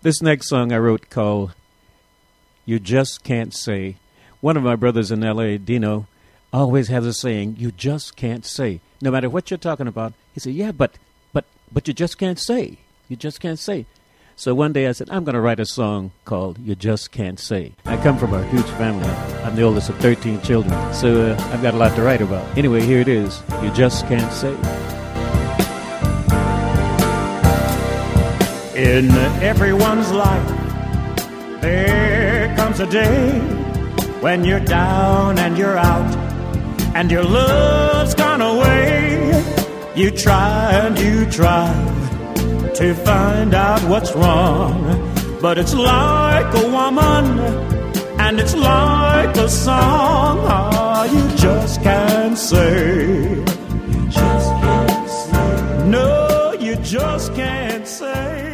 This next song I wrote called You Just Can't Say. One of my brothers in L.A., Dino, always has a saying, you just can't say. No matter what you're talking about, he said, yeah, but you just can't say. You just can't say. So one day I said, I'm going to write a song called You Just Can't Say. I come from a huge family. I'm the oldest of 13 children, so I've got a lot to write about. Anyway, here it is. You Just Can't Say. In everyone's life, there comes a day when you're down and you're out, and your love's gone away. You try and you try to find out what's wrong, but it's like a woman and it's like a song. Oh, you just can't say. You just can't say. No, you just can't say.